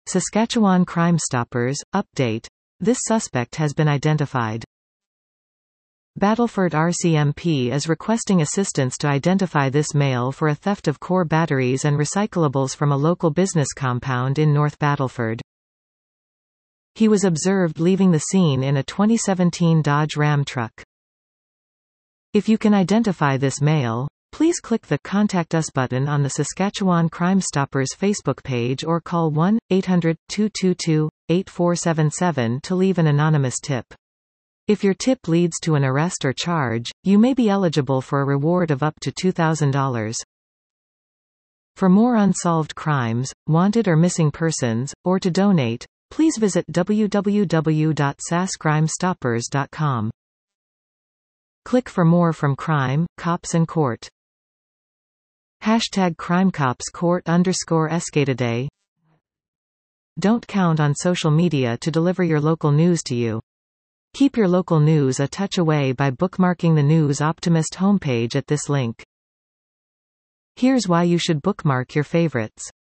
Saskatchewan Crime Stoppers, update. This suspect has been identified. Battleford RCMP is requesting assistance to identify this male for a theft of core batteries and recyclables from a local business compound in North Battleford. He was observed leaving the scene in a 2017 Dodge Ram truck. If you can identify this male, please click the Contact Us button on the Saskatchewan Crime Stoppers Facebook page or call 1-800-222-8477 to leave an anonymous tip. If your tip leads to an arrest or charge, you may be eligible for a reward of up to $2,000. For more unsolved crimes, wanted or missing persons, or to donate, please visit www.sascrimestoppers.com. Click for more from Crime, Cops and Court. #CrimeCopsCourt_SK today. Don't count on social media to deliver your local news to you. Keep your local news a touch away by bookmarking the News Optimist homepage at this link. Here's why you should bookmark your favorites.